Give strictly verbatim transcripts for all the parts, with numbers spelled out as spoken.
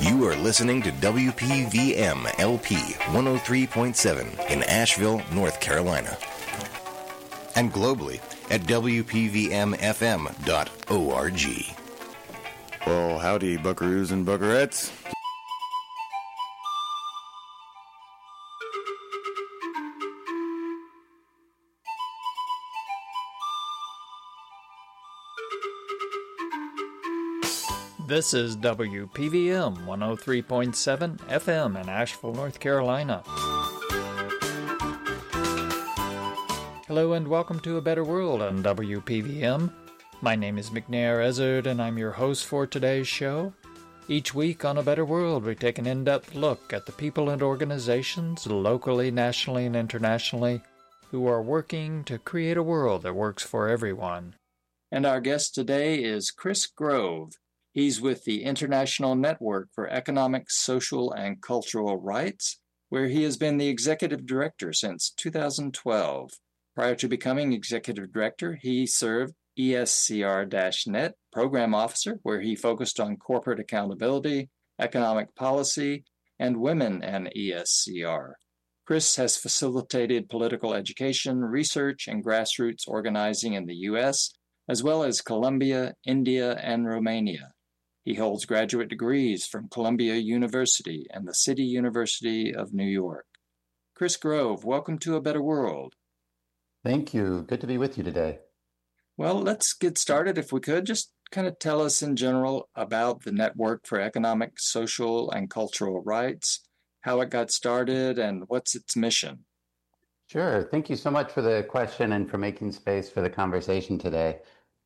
You are listening to W P V M L P one oh three point seven in Asheville, North Carolina. And globally at W P V M F M dot org. Well, howdy, buckaroos and buckarettes. This is W P V M one oh three point seven F M in Asheville, North Carolina. Hello and welcome to A Better World on W P V M. My name is McNair Ezzard and I'm your host for today's show. Each week on A Better World, we take an in-depth look at the people and organizations, locally, nationally, and internationally, who are working to create a world that works for everyone. And our guest today is Chris Grove. He's with the International Network for Economic, Social, and Cultural Rights, where he has been the executive director since two thousand twelve. Prior to becoming executive director, he served E S C R Net program officer, where he focused on corporate accountability, economic policy, and women and E S C R. Chris has facilitated political education, research, and grassroots organizing in the U S, as well as Colombia, India, and Romania. He holds graduate degrees from Columbia University and the City University of New York. Chris Grove, welcome to A Better World. Thank you. Good to be with you today. Well, let's get started if we could. Just kind of tell us in general about the Network for Economic, Social, and Cultural Rights, how it got started, and what's its mission. Sure. Thank you so much for the question and for making space for the conversation today.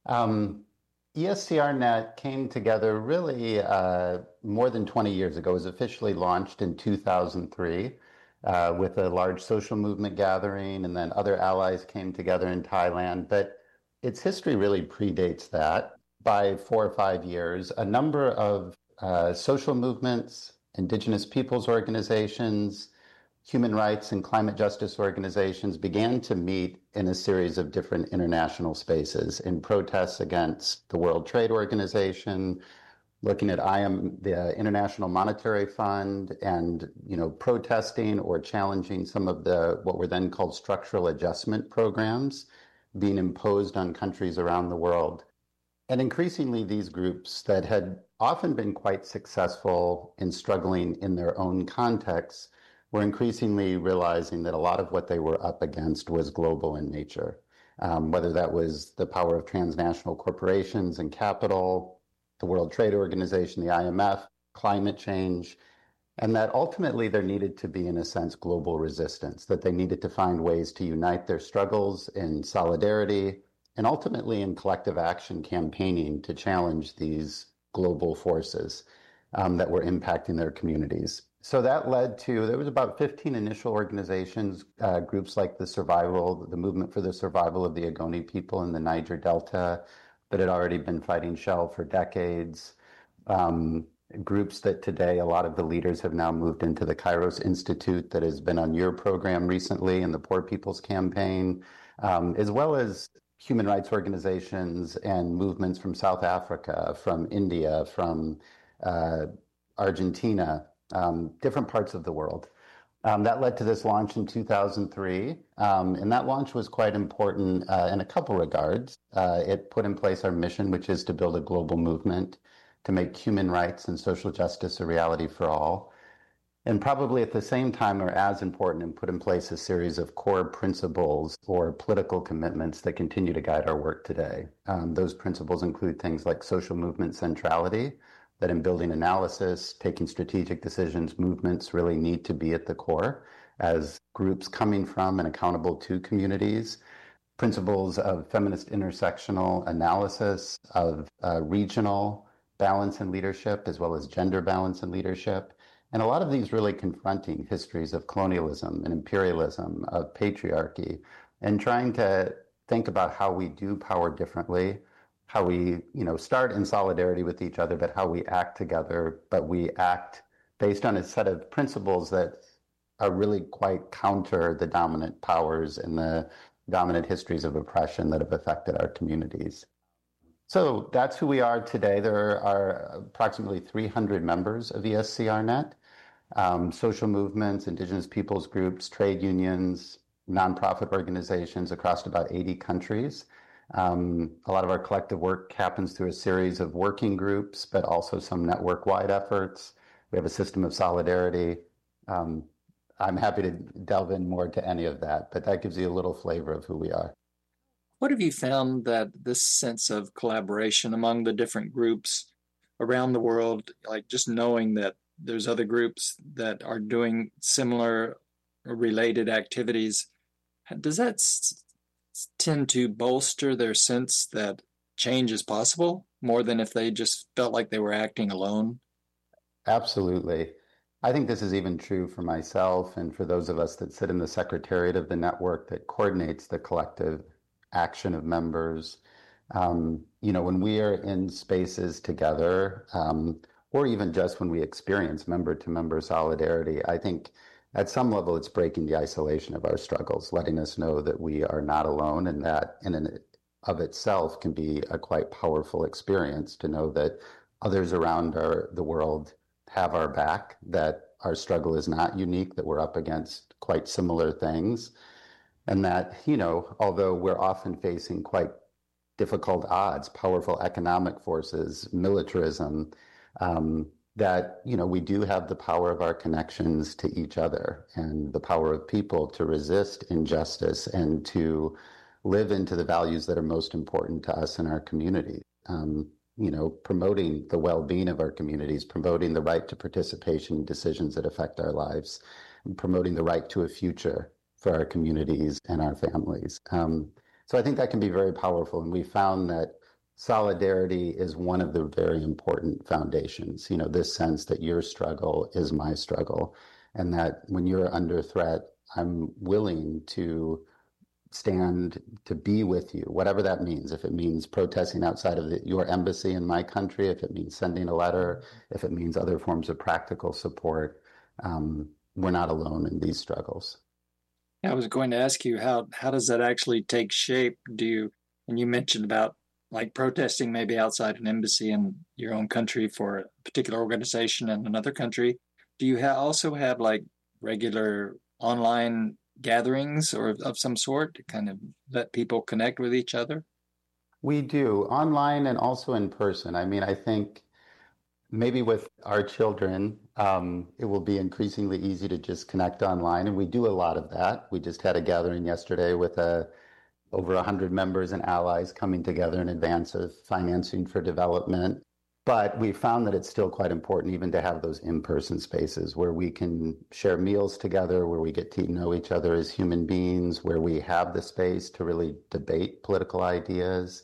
Um, E S C R Net came together really uh, more than twenty years ago. It was officially launched in two thousand three uh, with a large social movement gathering, and then other allies came together in Thailand. But its history really predates that by four or five years. A number of uh, social movements, indigenous peoples organizations, human rights and climate justice organizations began to meet in a series of different international spaces in protests against the World Trade Organization, looking at I M, the International Monetary Fund, and you know, protesting or challenging some of the what were then called structural adjustment programs being imposed on countries around the world. And increasingly, these groups that had often been quite successful in struggling in their own contexts were increasingly realizing that a lot of what they were up against was global in nature, um, whether that was the power of transnational corporations and capital, the World Trade Organization, the I M F, climate change, and that ultimately there needed to be, in a sense, global resistance, that they needed to find ways to unite their struggles in solidarity and ultimately in collective action campaigning to challenge these global forces um, that were impacting their communities. So that led to, there was about fifteen initial organizations, uh, groups like the survival, the movement for the survival of the Ogoni people in the Niger Delta that had already been fighting Shell for decades. Um, groups that today, a lot of the leaders have now moved into the Kairos Institute that has been on your program recently and the Poor People's Campaign, um, as well as human rights organizations and movements from South Africa, from India, from uh, Argentina, Um, different parts of the world. Um, that led to this launch in two thousand three, um, and that launch was quite important uh, in a couple regards. Uh, it put in place our mission, which is to build a global movement to make human rights and social justice a reality for all. And probably at the same time, or as important, and put in place a series of core principles or political commitments that continue to guide our work today. Um, those principles include things like social movement centrality, that in building analysis, taking strategic decisions, movements really need to be at the core as groups coming from and accountable to communities. Principles of feminist intersectional analysis, of uh, regional balance and leadership, as well as gender balance and leadership. And a lot of these really confronting histories of colonialism and imperialism, of patriarchy, and trying to think about how we do power differently, how we, you know, start in solidarity with each other, but how we act together, but we act based on a set of principles that are really quite counter the dominant powers and the dominant histories of oppression that have affected our communities. So that's who we are today. There are approximately three hundred members of E S C R Net, um, social movements, indigenous peoples groups, trade unions, nonprofit organizations across about eighty countries. Um, a lot of our collective work happens through a series of working groups, but also some network-wide efforts. We have a system of solidarity. Um, I'm happy to delve in more to any of that, but that gives you a little flavor of who we are. What have you found that this sense of collaboration among the different groups around the world, like just knowing that there's other groups that are doing similar or related activities, does that s- tend to bolster their sense that change is possible more than if they just felt like they were acting alone? Absolutely. I think this is even true for myself and for those of us that sit in the secretariat of the network that coordinates the collective action of members. Um, you know, when we are in spaces together, um, or even just when we experience member to member solidarity, I think at some level it's breaking the isolation of our struggles, letting us know that we are not alone, and that in and of itself can be a quite powerful experience to know that others around our, the world have our back, that our struggle is not unique, that we're up against quite similar things, and that, you know, although we're often facing quite difficult odds, powerful economic forces, militarism, um, that, you know, we do have the power of our connections to each other and the power of people to resist injustice and to live into the values that are most important to us in our community. Um, you know, promoting the well-being of our communities, promoting the right to participation in decisions that affect our lives, and promoting the right to a future for our communities and our families. Um, so I think that can be very powerful. And we found that solidarity is one of the very important foundations, you know, this sense that your struggle is my struggle, and that when you're under threat, I'm willing to stand to be with you, whatever that means. If it means protesting outside of the, your embassy in my country, if it means sending a letter, if it means other forms of practical support, um, we're not alone in these struggles. I was going to ask you how how does that actually take shape? Do you, and you mentioned about like protesting maybe outside an embassy in your own country for a particular organization in another country. Do you ha- also have like regular online gatherings or of some sort to kind of let people connect with each other? We do online and also in person. I mean, I think maybe with our children, um, it will be increasingly easy to just connect online, and we do a lot of that. We just had a gathering yesterday with a, over one hundred members and allies coming together in advance of financing for development. But we found that it's still quite important even to have those in-person spaces where we can share meals together, where we get to know each other as human beings, where we have the space to really debate political ideas,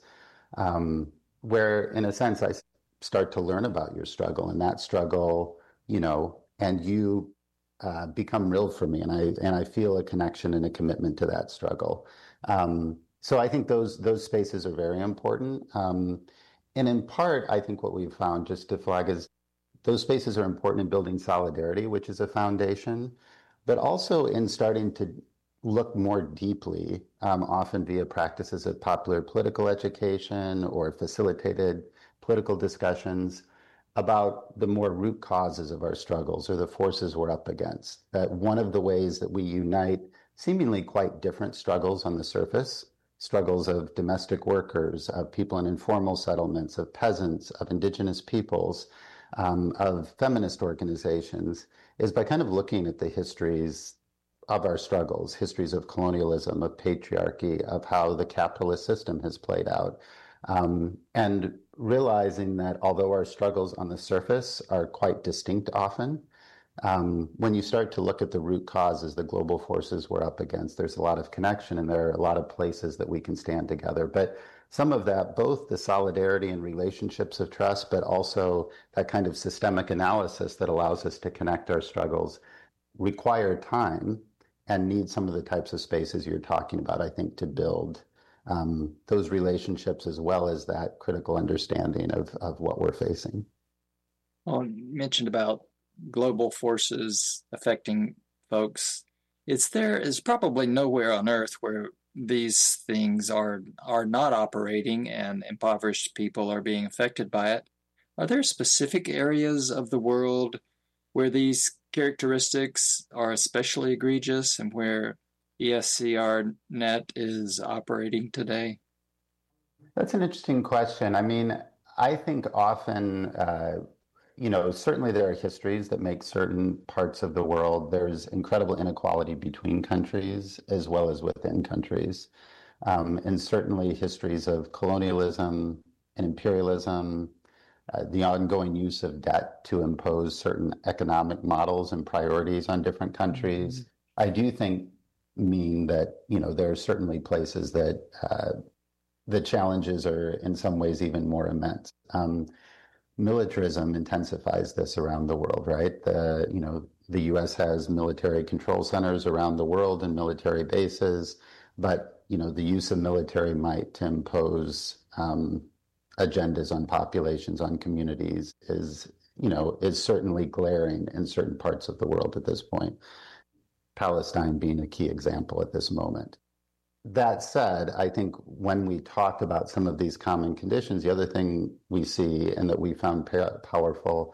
um, where in a sense I start to learn about your struggle, and that struggle, you know, and you uh, become real for me, and I and I feel a connection and a commitment to that struggle. Um, so I think those those spaces are very important. Um, and in part, I think what we've found, just to flag, is those spaces are important in building solidarity, which is a foundation, but also in starting to look more deeply, um, often via practices of popular political education or facilitated political discussions about the more root causes of our struggles or the forces we're up against. That one of the ways that we unite seemingly quite different struggles on the surface, struggles of domestic workers, of people in informal settlements, of peasants, of indigenous peoples, um, of feminist organizations, is by kind of looking at the histories of our struggles, histories of colonialism, of patriarchy, of how the capitalist system has played out. Um, and realizing that although our struggles on the surface are quite distinct often, um, when you start to look at the root causes, the global forces we're up against, there's a lot of connection, and there are a lot of places that we can stand together. But some of that, both the solidarity and relationships of trust, but also that kind of systemic analysis that allows us to connect our struggles, require time and need some of the types of spaces you're talking about, I think, to build um, those relationships as well as that critical understanding of, of what we're facing. Well, you mentioned about global forces affecting folks. It's there is probably nowhere on earth where these things are are not operating and impoverished people are being affected by it, are there specific areas of the world where these characteristics are especially egregious and where E S C R net is operating today? That's an interesting question. I mean, I think often, uh, you know, certainly there are histories that make certain parts of the world, there's incredible inequality between countries as well as within countries. Um, and certainly histories of colonialism and imperialism, uh, the ongoing use of debt to impose certain economic models and priorities on different countries. Mm-hmm. I do think mean that, you know, there are certainly places that uh, the challenges are in some ways even more immense. Um, militarism intensifies this around the world, right? The, you know, the U S has military control centers around the world and military bases, but, you know, the use of military might to impose um, agendas on populations, on communities is, you know, is certainly glaring in certain parts of the world at this point. Palestine being a key example at this moment. That said, I think when we talk about some of these common conditions, the other thing we see and that we found powerful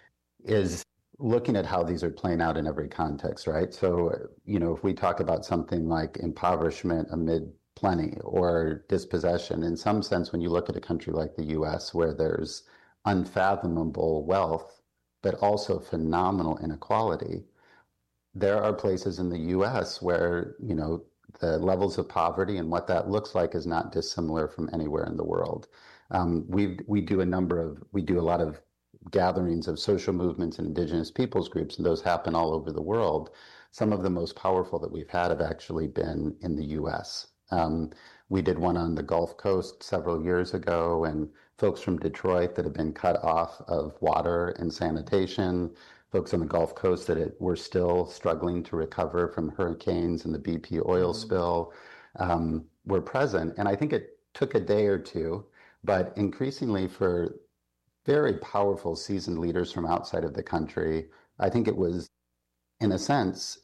is looking at how these are playing out in every context, right? So, you know, if we talk about something like impoverishment amid plenty or dispossession, in some sense, when you look at a country like the U S where there's unfathomable wealth, but also phenomenal inequality, there are places in the U S where, you know, the levels of poverty and what that looks like is not dissimilar from anywhere in the world. Um, we we do a number of, we do a lot of gatherings of social movements and indigenous peoples groups, and those happen all over the world. Some of the most powerful that we've had have actually been in the U S. Um, we did one on the Gulf Coast several years ago, and folks from Detroit that have been cut off of water and sanitation, folks on the Gulf Coast that it, were still struggling to recover from hurricanes and the B P oil mm-hmm. spill um, were present. And I think it took a day or two, but increasingly for very powerful seasoned leaders from outside of the country, I think it was, in a sense,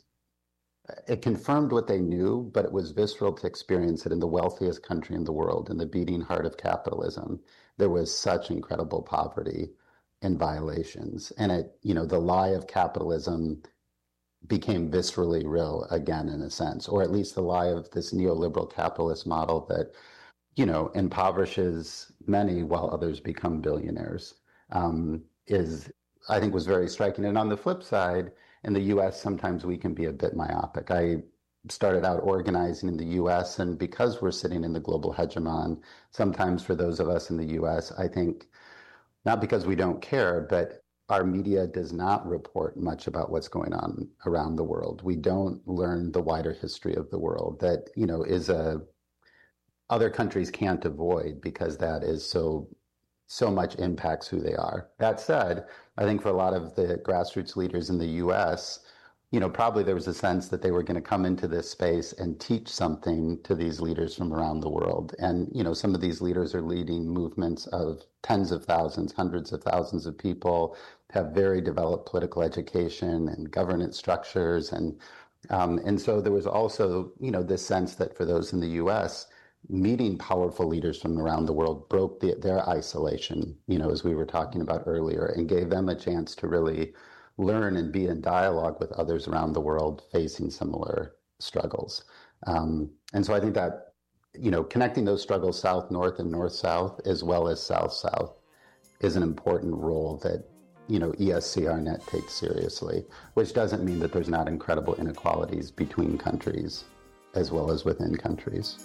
it confirmed what they knew, but it was visceral to experience it in the wealthiest country in the world, in the beating heart of capitalism. There was such incredible poverty and violations. And it, you know, the lie of capitalism became viscerally real again, in a sense, or at least the lie of this neoliberal capitalist model that, you know, impoverishes many while others become billionaires, um, is, I think, was very striking. And on the flip side, in the U S, sometimes we can be a bit myopic. I started out organizing in the U S, and because we're sitting in the global hegemon, sometimes for those of us in the U S, I think, not because we don't care, but our media does not report much about what's going on around the world. We don't learn the wider history of the world that, you know, is a, other countries can't avoid because that is so, so much impacts who they are. That said, I think for a lot of the grassroots leaders in the U S, you know, probably there was a sense that they were going to come into this space and teach something to these leaders from around the world. And, you know, some of these leaders are leading movements of tens of thousands, hundreds of thousands of people, have very developed political education and governance structures. And, um, and so there was also, you know, this sense that for those in the U S, meeting powerful leaders from around the world broke the, their isolation, you know, as we were talking about earlier, and gave them a chance to really learn and be in dialogue with others around the world facing similar struggles. Um, and so I think that, you know, connecting those struggles south-north and north-south as well as south-south is an important role that, you know, E S C R net takes seriously, which doesn't mean that there's not incredible inequalities between countries as well as within countries.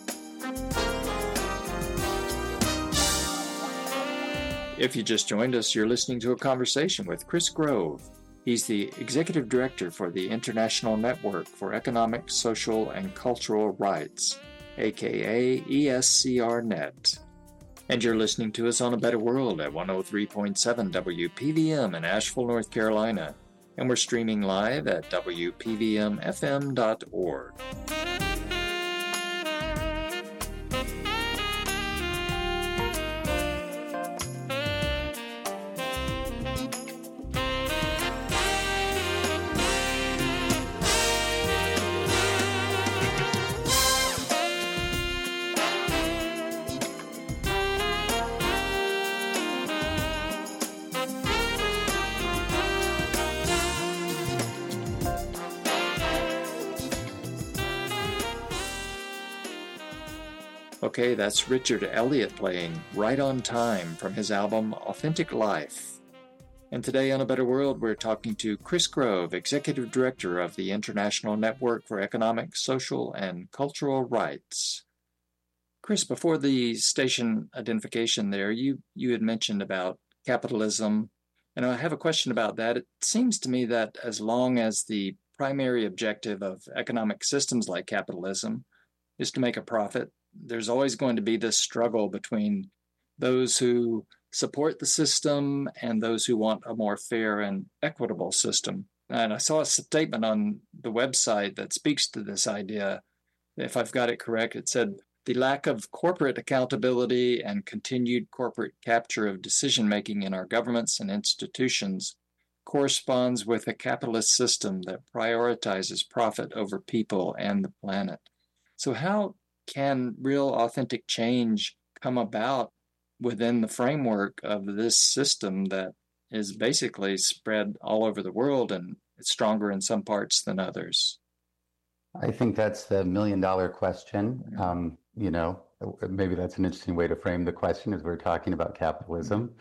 If you just joined us, you're listening to a conversation with Chris Grove. He's the Executive Director for the International Network for Economic, Social, and Cultural Rights, aka E S C R net. And you're listening to us on A Better World at one oh three point seven W P V M in Asheville, North Carolina. And we're streaming live at W P V M F M dot org. Okay, that's Richard Elliott playing Right on Time from his album Authentic Life. And today on A Better World, we're talking to Chris Grove, Executive Director of the International Network for Economic, Social, and Cultural Rights. Chris, before the station identification there, you, you had mentioned about capitalism, and I have a question about that. It seems to me that as long as the primary objective of economic systems like capitalism is to make a profit, there's always going to be this struggle between those who support the system and those who want a more fair and equitable system. And I saw a statement on the website that speaks to this idea. If I've got it correct, it said, the lack of corporate accountability and continued corporate capture of decision-making in our governments and institutions corresponds with a capitalist system that prioritizes profit over people and the planet. So how can real authentic change come about within the framework of this system that is basically spread all over the world and it's stronger in some parts than others? I think that's the million dollar question. Um, you know, maybe that's an interesting way to frame the question as we're talking about capitalism.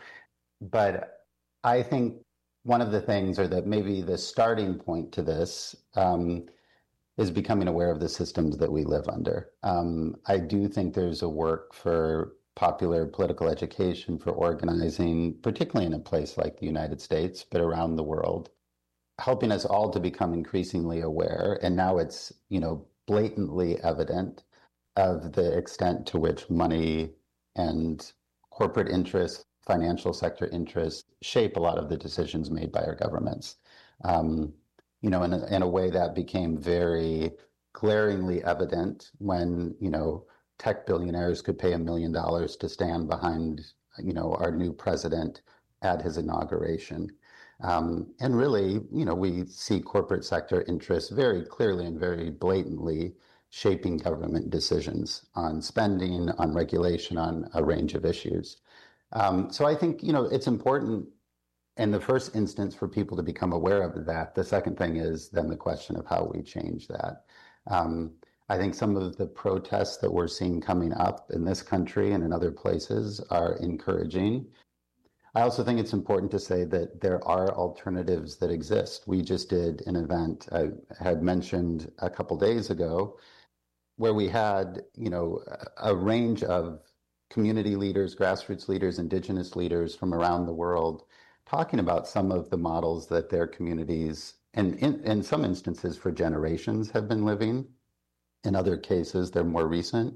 But I think one of the things, or that maybe the starting point to this, um, is becoming aware of the systems that we live under. Um, I do think there's a work for popular political education, for organizing, particularly in a place like the United States, but around the world, helping us all to become increasingly aware. And now it's, you know, blatantly evident of the extent to which money and corporate interests, financial sector interests shape a lot of the decisions made by our governments. Um, you know, in a, in a way that became very glaringly evident when, you know, tech billionaires could pay a million dollars to stand behind, you know, our new president at his inauguration. Um, and really, you know, we see corporate sector interests very clearly and very blatantly shaping government decisions on spending, on regulation, on a range of issues. Um, so I think, you know, it's important in the first instance for people to become aware of that. The second thing is then the question of how we change that. Um, I think some of the protests that we're seeing coming up in this country and in other places are encouraging. I also think it's important to say that there are alternatives that exist. We just did an event I had mentioned a couple days ago where we had, you know, a range of community leaders, grassroots leaders, indigenous leaders from around the world talking about some of the models that their communities, and in, in some instances for generations, have been living. In other cases, they're more recent.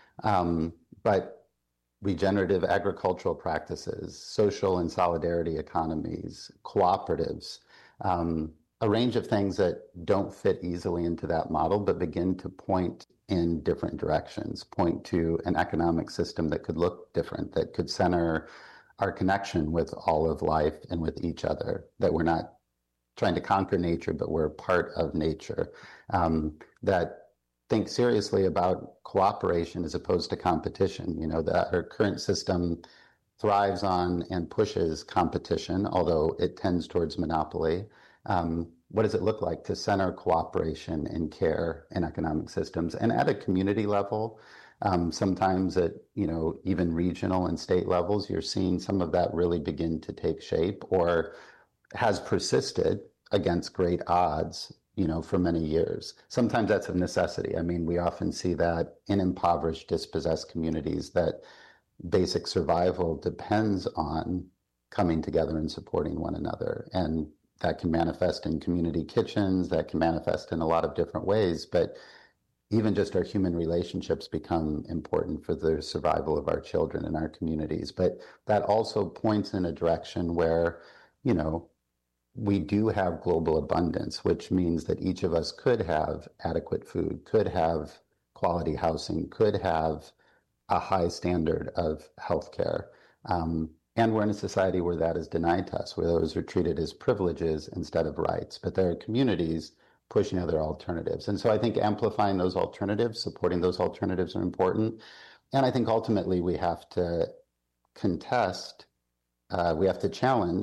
Um, but regenerative agricultural practices, social and solidarity economies, cooperatives, um, a range of things that don't fit easily into that model, but begin to point in different directions, point to an economic system that could look different, that could center our connection with all of life and with each other, that we're not trying to conquer nature, but we're part of nature, um, that think seriously about cooperation as opposed to competition. You know, that our current system thrives on and pushes competition, although it tends towards monopoly. Um, what does it look like to center cooperation and care in economic systems? And at a community level, um, sometimes at, you know, even regional and state levels, you're seeing some of that really begin to take shape, or has persisted against great odds, you know, for many years. Sometimes that's a necessity. I mean, we often see that in impoverished, dispossessed communities, that basic survival depends on coming together and supporting one another. And that can manifest in community kitchens, that can manifest in a lot of different ways. But even just our human relationships become important for the survival of our children and our communities. But that also points in a direction where, you know, we do have global abundance, which means that each of us could have adequate food, could have quality housing, could have a high standard of healthcare. Um, and we're in a society where that is denied to us, where those are treated as privileges instead of rights. But there are communities pushing other alternatives. And so I think amplifying those alternatives, supporting those alternatives are important. And I think ultimately we have to contest, uh, we have to challenge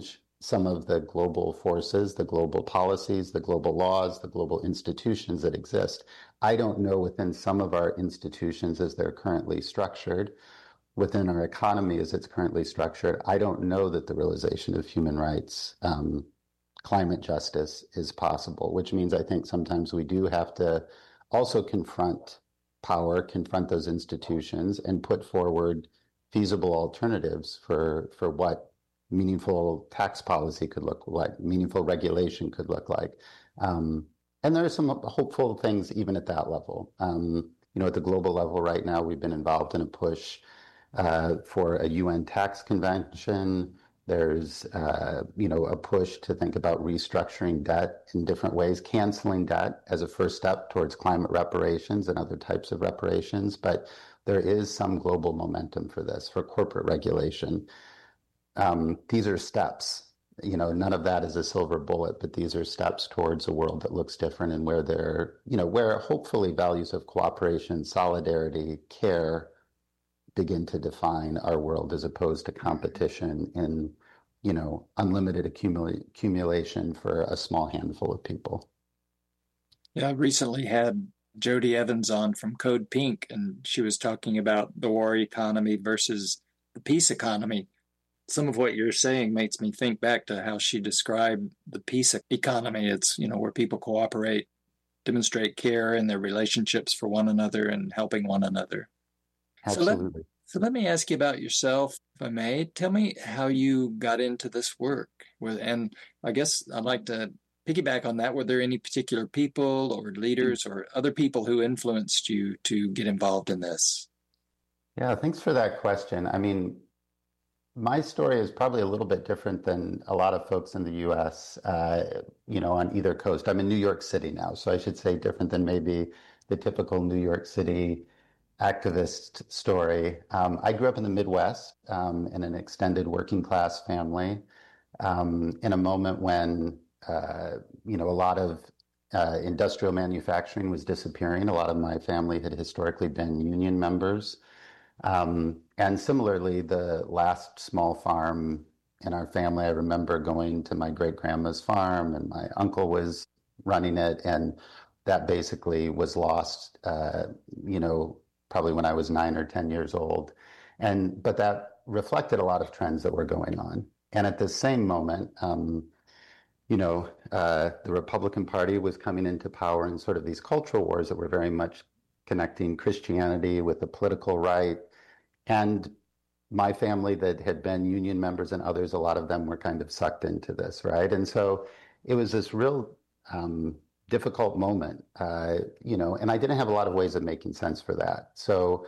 some of the global forces, the global policies, the global laws, the global institutions that exist. I don't know within some of our institutions as they're currently structured, within our economy as it's currently structured, I don't know that the realization of human rights, um, climate justice is possible, which means I think sometimes we do have to also confront power, confront those institutions, and put forward feasible alternatives for, for what meaningful tax policy could look like, meaningful regulation could look like. Um, and there are some hopeful things even at that level. Um, you know, at the global level right now, we've been involved in a push uh, for a U N tax convention. There's, uh, you know, a push to think about restructuring debt in different ways, canceling debt as a first step towards climate reparations and other types of reparations. But there is some global momentum for this, for corporate regulation. Um, these are steps. You know, none of that is a silver bullet, but these are steps towards a world that looks different and where there, you know, where hopefully values of cooperation, solidarity, care begin to define our world as opposed to competition in, you know, unlimited accumula- accumulation for a small handful of people. Yeah, I recently had Jody Evans on from Code Pink, and she was talking about the war economy versus the peace economy. Some of what you're saying makes me think back to how she described the peace economy. It's, you know, where people cooperate, demonstrate care in their relationships for one another and helping one another. Absolutely. So let, so let me ask you about yourself, if I may. Tell me how you got into this work. And I guess I'd like to piggyback on that. Were there any particular people or leaders or other people who influenced you to get involved in this? Yeah, thanks for that question. I mean, my story is probably a little bit different than a lot of folks in the U S, uh, you know, on either coast. I'm in New York City now, so I should say different than maybe the typical New York City activist story. Um, I grew up in the Midwest um, in an extended working class family um, in a moment when, uh, you know, a lot of uh, industrial manufacturing was disappearing. A lot of my family had historically been union members. Um, and similarly, the last small farm in our family, I remember going to my great grandma's farm and my uncle was running it. And that basically was lost, uh, you know, probably when I was nine or ten years old. And, but that reflected a lot of trends that were going on. And at the same moment, um, you know, uh, the Republican Party was coming into power in sort of these cultural wars that were very much connecting Christianity with the political right. And my family that had been union members and others, a lot of them were kind of sucked into this, right? And so it was this real um, difficult moment, uh, you know, and I didn't have a lot of ways of making sense for that. So,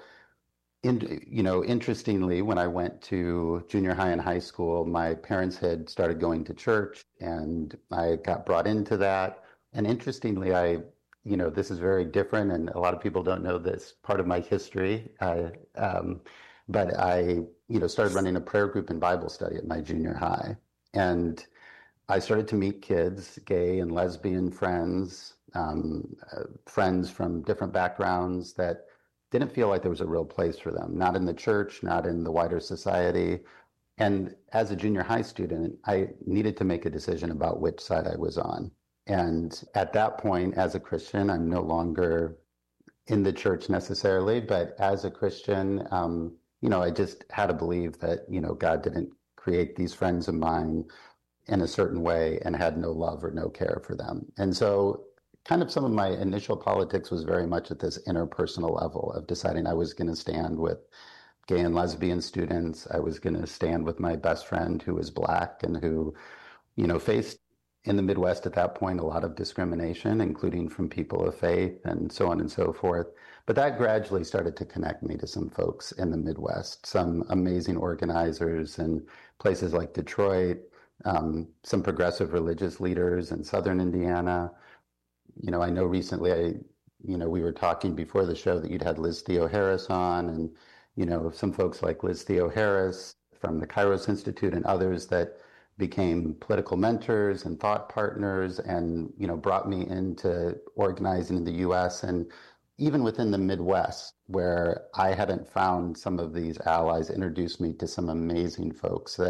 in, you know, interestingly, when I went to junior high and high school, my parents had started going to church and I got brought into that. And interestingly, I you know, this is very different, and a lot of people don't know this part of my history. Uh, um, but I, you know, started running a prayer group and Bible study at my junior high, and I started to meet kids, gay and lesbian friends, um, uh, friends from different backgrounds that didn't feel like there was a real place for them, not in the church, not in the wider society. And as a junior high student, I needed to make a decision about which side I was on. And at that point, as a Christian, I'm no longer in the church necessarily, but as a Christian, um, you know, I just had to believe that, you know, God didn't create these friends of mine in a certain way and had no love or no care for them. And so kind of some of my initial politics was very much at this interpersonal level of deciding I was going to stand with gay and lesbian students. I was going to stand with my best friend who was Black and who, you know, faced in the Midwest at that point, a lot of discrimination, including from people of faith and so on and so forth. But that gradually started to connect me to some folks in the Midwest, some amazing organizers in places like Detroit, um, some progressive religious leaders in Southern Indiana. You know, I know recently, I, you know, we were talking before the show that you'd had Liz Theo-Harris on, and, you know, some folks like Liz Theo-Harris from the Kairos Institute and others that became political mentors and thought partners and, you know, brought me into organizing in the U S and even within the Midwest, where I hadn't found some of these allies, introduced me to some amazing folks that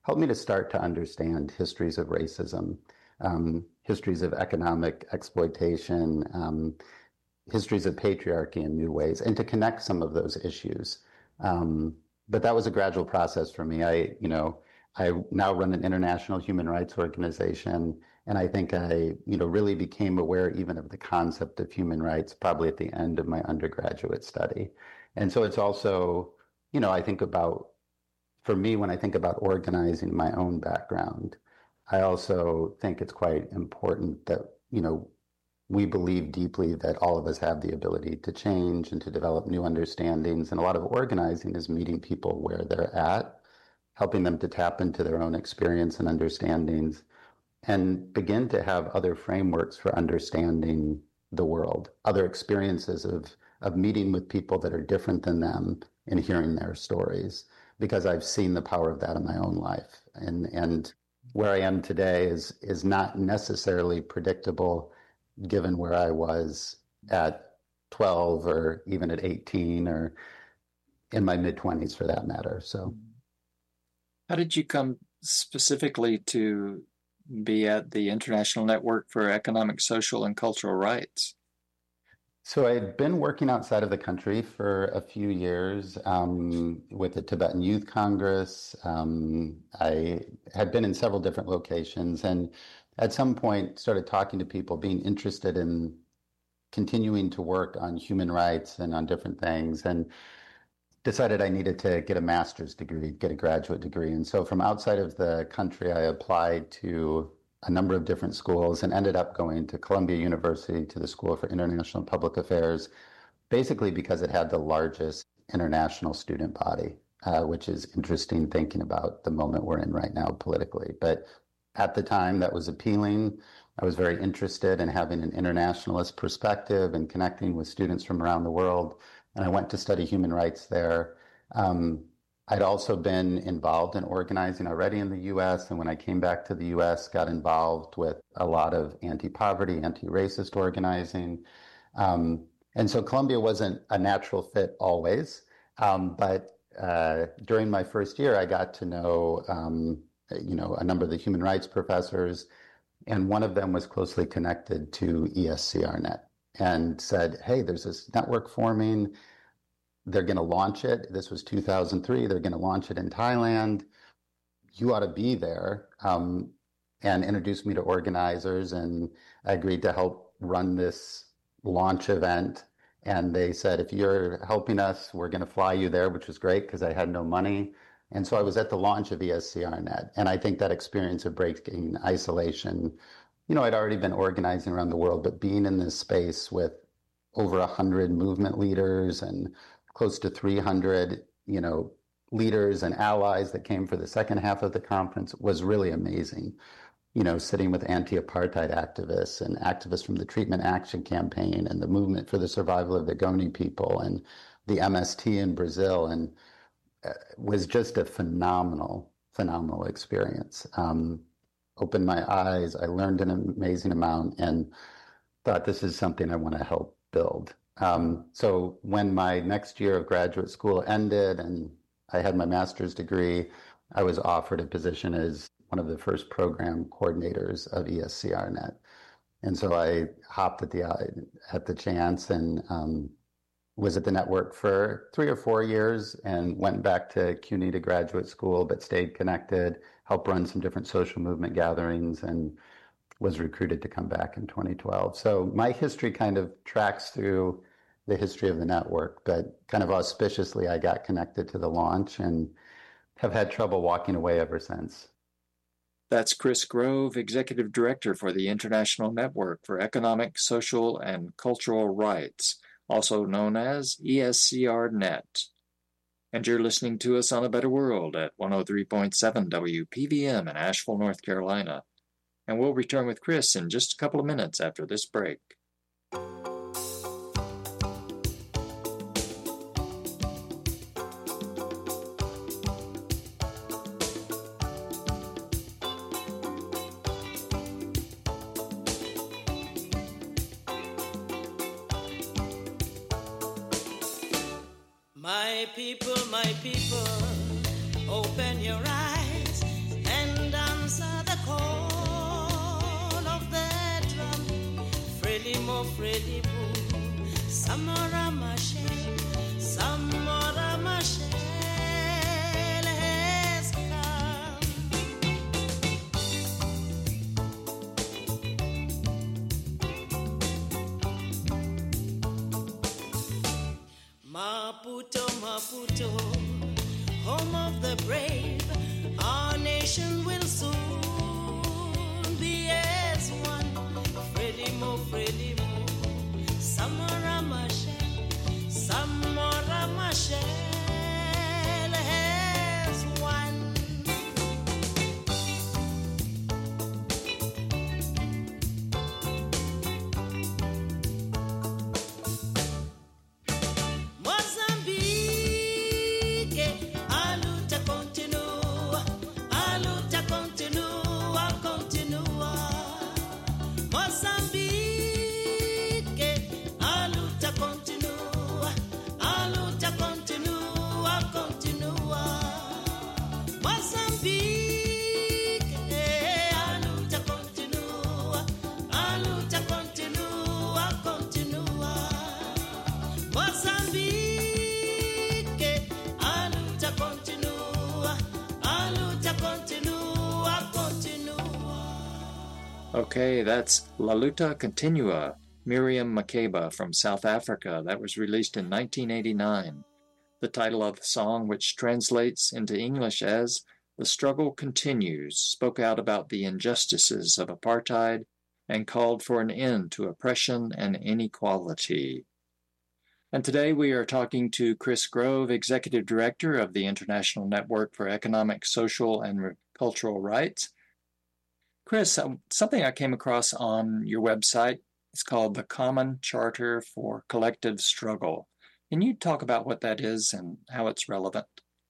helped me to start to understand histories of racism, um, histories of economic exploitation, um, histories of patriarchy in new ways, and to connect some of those issues. Um, but that was a gradual process for me. I, you know, I now run an international human rights organization, and I think I, you know, really became aware even of the concept of human rights probably at the end of my undergraduate study. And so it's also, you know, I think about, for me, when I think about organizing my own background, I also think it's quite important that, you know, we believe deeply that all of us have the ability to change and to develop new understandings. And a lot of organizing is meeting people where they're at, helping them to tap into their own experience and understandings, and begin to have other frameworks for understanding the world, other experiences of, of meeting with people that are different than them and hearing their stories, because I've seen the power of that in my own life. And, and where I am today is, is not necessarily predictable given where I was at twelve or even at eighteen or in my mid-twenties for that matter. So how did you come specifically to be at the International Network for Economic, Social, and Cultural Rights? So I had been working outside of the country for a few years um, with the Tibetan Youth Congress. Um, I had been in several different locations, and at some point started talking to people, being interested in continuing to work on human rights and on different things, and decided I needed to get a master's degree, get a graduate degree. And so from outside of the country, I applied to a number of different schools and ended up going to Columbia University, to the School for International Public Affairs, basically because it had the largest international student body, uh, which is interesting thinking about the moment we're in right now politically. But at the time, that was appealing. I was very interested in having an internationalist perspective and connecting with students from around the world. And I went to study human rights there. Um, I'd also been involved in organizing already in the U S, and when I came back to the U S, got involved with a lot of anti-poverty, anti-racist organizing. Um, and so Columbia wasn't a natural fit always, um, but uh, during my first year, I got to know um, you know, a number of the human rights professors, and one of them was closely connected to E S C R net and said, hey, there's this network forming. They're going to launch it. This was two thousand three. They're going to launch it in Thailand. You ought to be there. Um, and introduced me to organizers, and I agreed to help run this launch event. And they said, if you're helping us, we're going to fly you there, which was great because I had no money. And so I was at the launch of E S C R net. And I think that experience of breaking isolation, you know, I'd already been organizing around the world, but being in this space with over one hundred movement leaders and close to three hundred, you know, leaders and allies that came for the second half of the conference was really amazing. You know, sitting with anti-apartheid activists and activists from the Treatment Action Campaign and the Movement for the Survival of the Ngoni people and the M S T in Brazil, and was just a phenomenal, phenomenal experience. Um, opened my eyes. I learned an amazing amount and thought this is something I want to help build. Um, so when my next year of graduate school ended and I had my master's degree, I was offered a position as one of the first program coordinators of E S C R net. And so I hopped at the, at the chance and um, was at the network for three or four years and went back to C U N Y to graduate school, but stayed connected, helped run some different social movement gatherings, and was recruited to come back in twenty twelve. So my history kind of tracks through the history of the network, but kind of auspiciously, I got connected to the launch and have had trouble walking away ever since. That's Chris Grove, Executive Director for the International Network for Economic, Social, and Cultural Rights, also known as E S C R net. And you're listening to us on A Better World at one oh three point seven W P V M in Asheville, North Carolina. And we'll return with Chris in just a couple of minutes after this break. My people, my people, open your eyes Freddy Boo, Samora Machel, Samora Machel has come. Maputo, Maputo, home of the brave, our nation will soon be as one. Freddy Mo, Freddy Mo, Samora Machel, Samora Machel has won. Mozambique, a luta continua, a luta continua, continua. Mozambique, a luta continua, a luta continua, continua. Mozambique, a luta continua, a luta continua, continua. Mozambique, a luta continua, a luta continua, continua. Okay, that's La Luta Continua, Miriam Makeba from South Africa. That was released in nineteen eighty-nine. The title of the song, which translates into English as The Struggle Continues, spoke out about the injustices of apartheid and called for an end to oppression and inequality. And today we are talking to Chris Grove, Executive Director of the International Network for Economic, Social, and Cultural Rights. Chris, um, something I came across on your website, it's called the Common Charter for Collective Struggle. Can you talk about what that is and how it's relevant?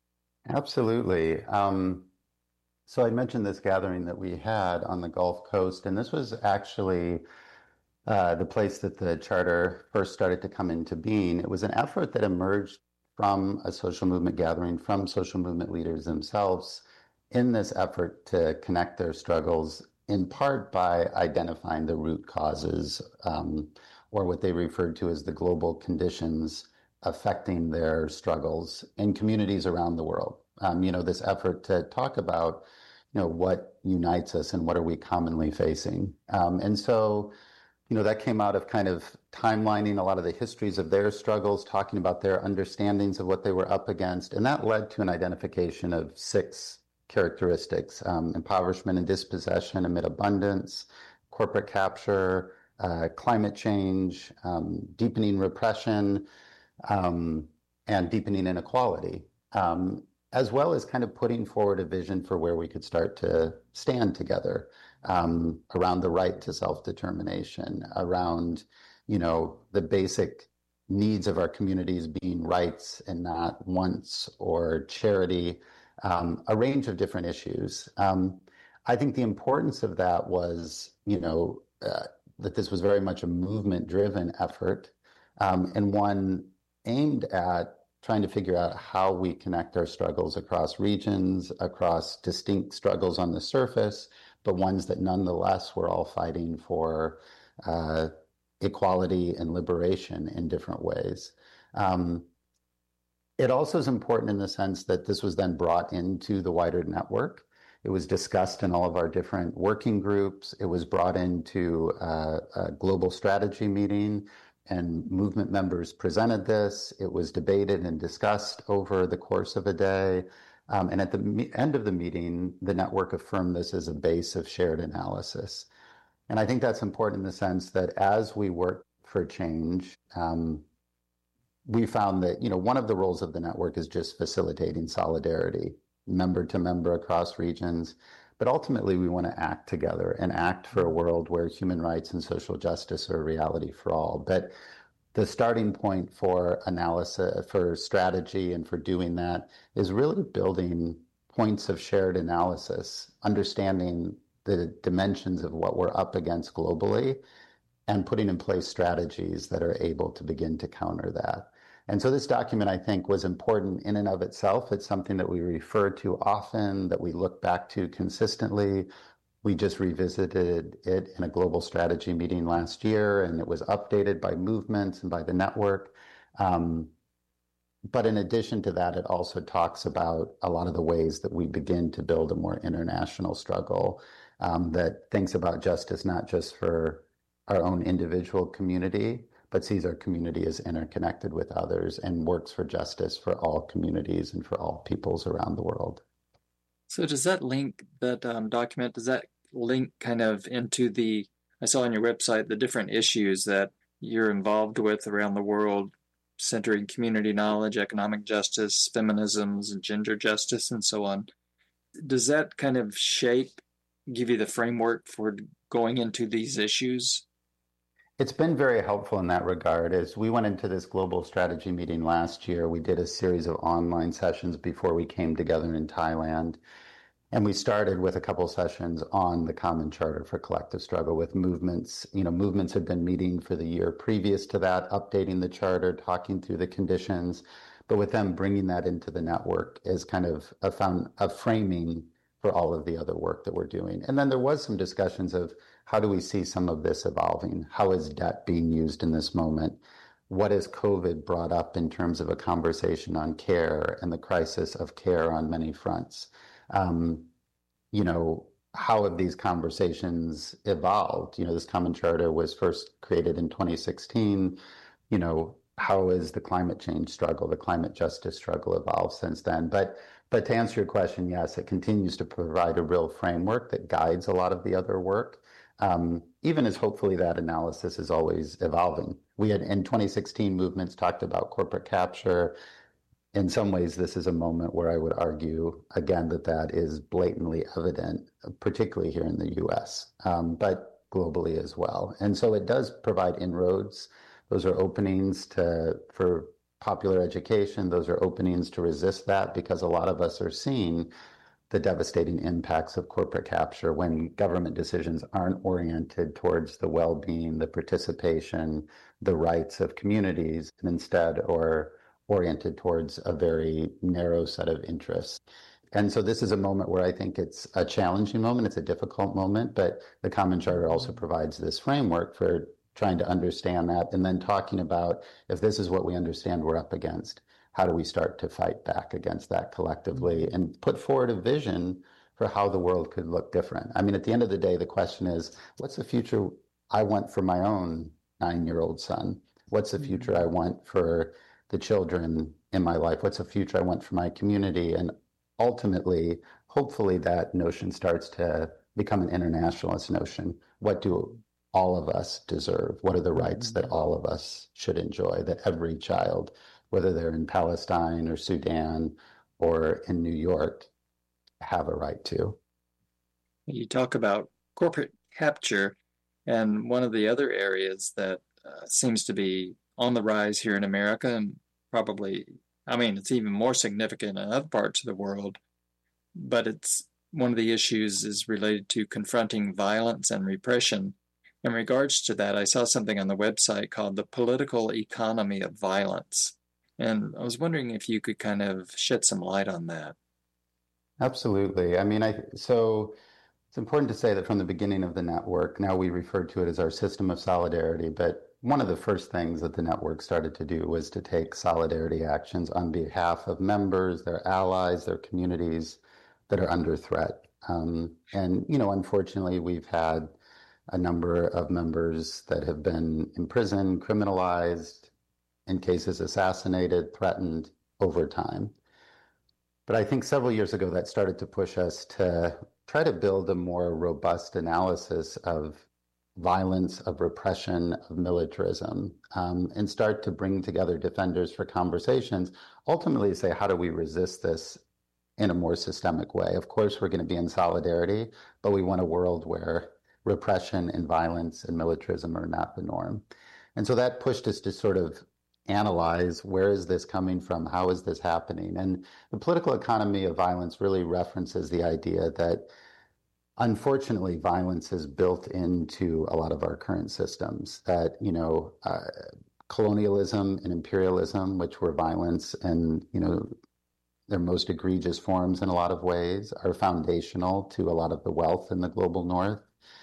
Absolutely. Um, so I mentioned this gathering that we had on the Gulf Coast, and this was actually uh, the place that the charter first started to come into being. It was an effort that emerged from a social movement gathering, from social movement leaders themselves, in this effort to connect their struggles, in part by identifying the root causes, um, or what they referred to as the global conditions affecting their struggles in communities around the world. Um, you know, this effort to talk about, you know, what unites us and what are we commonly facing. Um, and so, you know, that came out of kind of timelining a lot of the histories of their struggles, talking about their understandings of what they were up against. And that led to an identification of six characteristics: um, impoverishment and dispossession amid abundance, corporate capture, uh, climate change, um, deepening repression, um, and deepening inequality, um, as well as kind of putting forward a vision for where we could start to stand together um, around the right to self-determination, around, you know, the basic needs of our communities being rights and not wants or charity. Um, a range of different issues. Um, I think the importance of that was, you know, uh, that this was very much a movement-driven effort, um, and one aimed at trying to figure out how we connect our struggles across regions, across distinct struggles on the surface, but ones that nonetheless we're all fighting for uh, equality and liberation in different ways. Um, It also is important in the sense that this was then brought into the wider network. It was discussed in all of our different working groups. It was brought into uh, a global strategy meeting, and movement members presented this. It was debated and discussed over the course of a day. Um, and at the me- end of the meeting, the network affirmed this as a base of shared analysis. And I think that's important in the sense that as we work for change, um, we found that, you know, one of the roles of the network is just facilitating solidarity, member to member across regions. But ultimately, we want to act together and act for a world where human rights and social justice are a reality for all. But the starting point for analysis, for strategy, and for doing that is really building points of shared analysis, understanding the dimensions of what we're up against globally, and putting in place strategies that are able to begin to counter that. And so this document, I think, was important in and of itself. It's something that we refer to often, that we look back to consistently. We just revisited it in a global strategy meeting last year, and it was updated by movements and by the network. Um, but in addition to that, it also talks about a lot of the ways that we begin to build a more international struggle um, that thinks about justice not just for our own individual community, but sees our community as interconnected with others and works for justice for all communities and for all peoples around the world. So does that link, that um, document, does that link kind of into the, I saw on your website, the different issues that you're involved with around the world, centering community knowledge, economic justice, feminisms, and gender justice, and so on. Does that kind of shape, give you the framework for going into these issues? It's been very helpful in that regard. As we went into this global strategy meeting last year, we did a series of online sessions before we came together in Thailand. And we started with a couple sessions on the Common Charter for Collective Struggle with movements. You know, movements had been meeting for the year previous to that, updating the charter, talking through the conditions, but with them bringing that into the network as kind of a, found, a framing for all of the other work that we're doing. And then there was some discussions of how do we see some of this evolving? How is debt being used in this moment? What has COVID brought up in terms of a conversation on care and the crisis of care on many fronts? Um, you know, how have these conversations evolved? You know, this Common Charter was first created in twenty sixteen. You know, how has the climate change struggle, the climate justice struggle evolved since then? But but to answer your question, yes, it continues to provide a real framework that guides a lot of the other work, um, even as hopefully that analysis is always evolving. We had in twenty sixteen movements talked about corporate capture. In some ways, this is a moment where I would argue, again, that that is blatantly evident, particularly here in the U S, um, but globally as well. And so it does provide inroads. Those are openings to for popular education. Those are openings to resist that, because a lot of us are seeing the devastating impacts of corporate capture when government decisions aren't oriented towards the well-being, the participation, the rights of communities, and instead are oriented towards a very narrow set of interests. And so this is a moment where I think it's a challenging moment. It's a difficult moment, but the Common Charter also provides this framework for trying to understand that, and then talking about, if this is what we understand we're up against, how do we start to fight back against that collectively and put forward a vision for how the world could look different? I mean, at the end of the day, the question is, what's the future I want for my own nine-year-old son? What's the future I want for the children in my life? What's the future I want for my community? And ultimately, hopefully that notion starts to become an internationalist notion. What do all of us deserve? What are the rights that all of us should enjoy, that every child, whether they're in Palestine or Sudan or in New York, have a right to? You talk about corporate capture, and one of the other areas that uh, seems to be on the rise here in America, and probably, I mean, it's even more significant in other parts of the world, but it's one of the issues is related to confronting violence and repression. In regards to that, I saw something on the website called The Political Economy of Violence. And I was wondering if you could kind of shed some light on that. Absolutely. I mean, I so it's important to say that from the beginning of the network, now we refer to it as our system of solidarity, but one of the first things that the network started to do was to take solidarity actions on behalf of members, their allies, their communities that are under threat. Um, and, you know, unfortunately, we've had a number of members that have been imprisoned, criminalized, in cases assassinated, threatened over time. But I think several years ago that started to push us to try to build a more robust analysis of violence, of repression, of militarism, um, and start to bring together defenders for conversations, ultimately say, how do we resist this in a more systemic way? Of course, we're going to be in solidarity, but we want a world where repression and violence and militarism are not the norm. And so that pushed us to sort of analyze, where is this coming from? How is this happening? And the political economy of violence really references the idea that, unfortunately, violence is built into a lot of our current systems, that, you know, uh, colonialism and imperialism, which were violence and, you know, their most egregious forms in a lot of ways, are foundational to a lot of the wealth in the global north.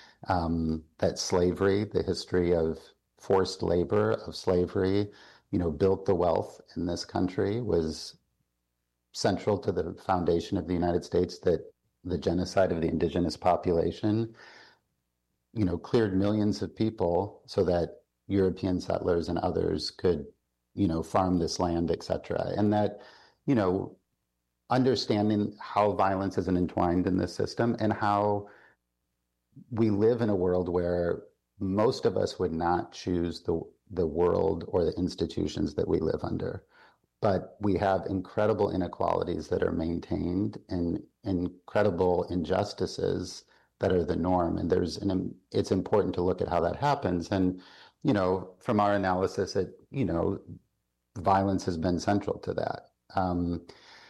Um, that slavery, the history of forced labor, of slavery, you know, built the wealth in this country, was central to the foundation of the United States, that the genocide of the indigenous population, you know, cleared millions of people so that European settlers and others could, you know, farm this land, et cetera. And that, you know, understanding how violence is entwined in this system and how we live in a world where most of us would not choose the the world or the institutions that we live under. But we have incredible inequalities that are maintained and incredible injustices that are the norm. And there's an, it's important to look at how that happens. And, you know, from our analysis, it, you know, violence has been central to that. Um,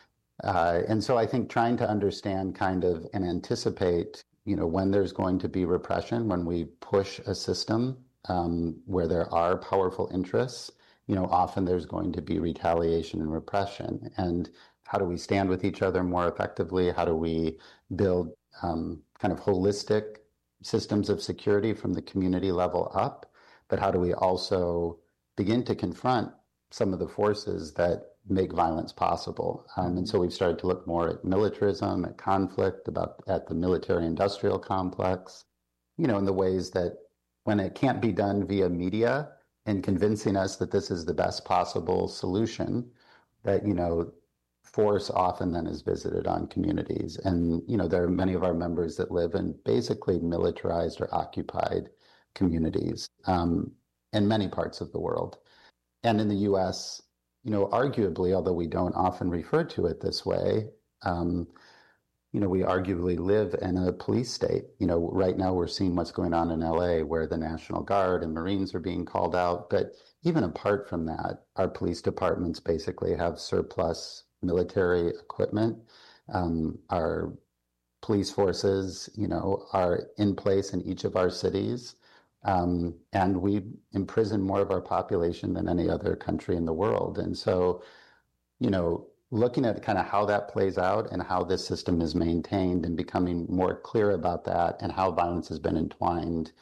uh, and so I think trying to understand kind of and anticipate, you know, when there's going to be repression, when we push a system um, where there are powerful interests, you know, often there's going to be retaliation and repression. And how do we stand with each other more effectively? How do we build um, kind of holistic systems of security from the community level up? But how do we also begin to confront some of the forces that make violence possible? Um, and so we've started to look more at militarism, at conflict, about at the military-industrial complex, you know, in the ways that when it can't be done via media and convincing us that this is the best possible solution, that, you know, force often then is visited on communities. And, you know, there are many of our members that live in basically militarized or occupied communities um, in many parts of the world. And in the U S, you know, arguably, although we don't often refer to it this way, um, you know, we arguably live in a police state. You know, right now we're seeing what's going on in L A, where the National Guard and Marines are being called out. But even apart from that, our police departments basically have surplus military equipment. Um, our police forces, you know, are in place in each of our cities. Um, and we imprison more of our population than any other country in the world. And so, you know, looking at kind of how that plays out and how this system is maintained and becoming more clear about that and how violence has been entwined